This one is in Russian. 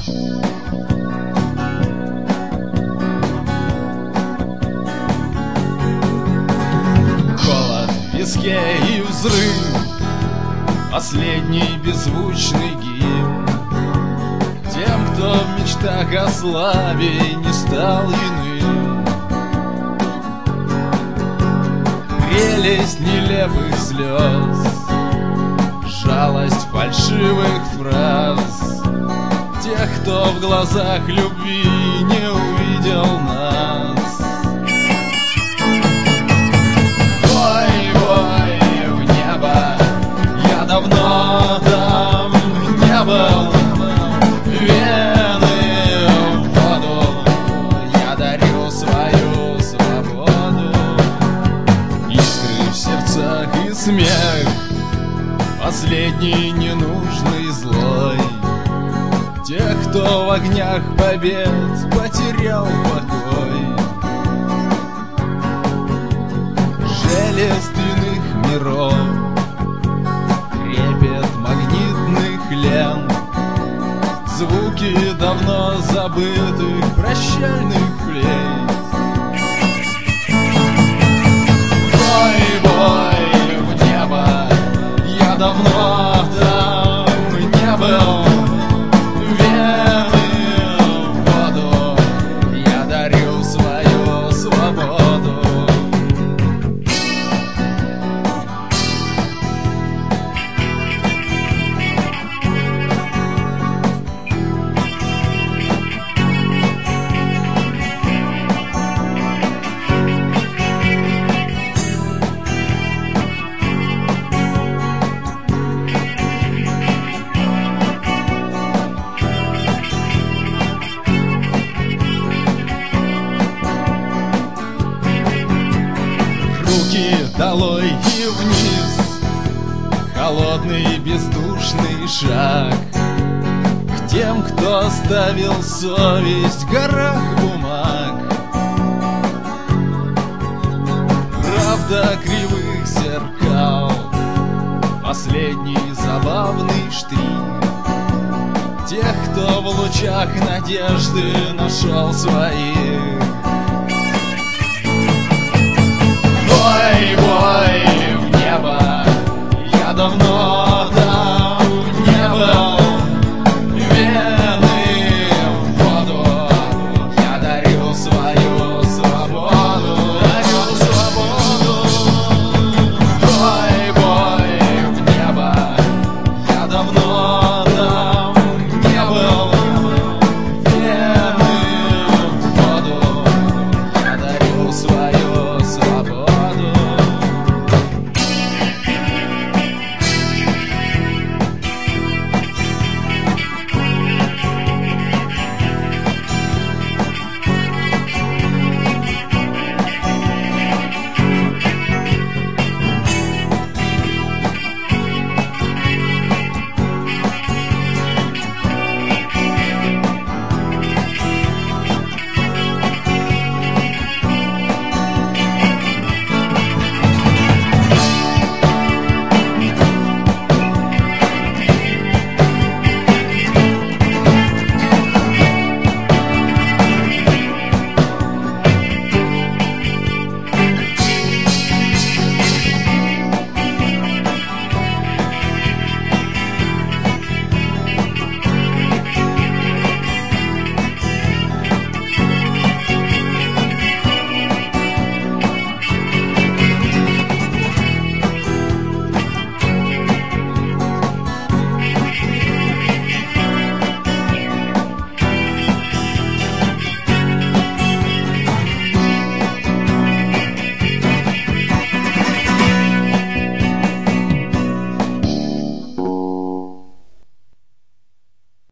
Холод в виске и взрыв, последний беззвучный гимн тем, кто в мечтах о славе не стал иным. Прелесть нелепых слез, жалость фальшивых фраз тех, кто в глазах любви не увидел нас. Вой, в небо, я давно там не был. Вены в воду, я дарю свою свободу. Искры в сердцах и смех, последний ненужный злой тех, кто в огнях побед потерял покой. Шелест иных миров, трепет магнитных лент, звуки давно забытых прощальных флейт. Бой, в небо, я давно там не был. Вены в воду, я дарю свою свободу. Руки долой и вниз, холодный бездушный шаг к тем, кто оставил совесть в горах бумаг. Правда кривых зеркал, последний забавный штрих тех, кто в лучах надежды нашел своих. Бой, в небо, я давно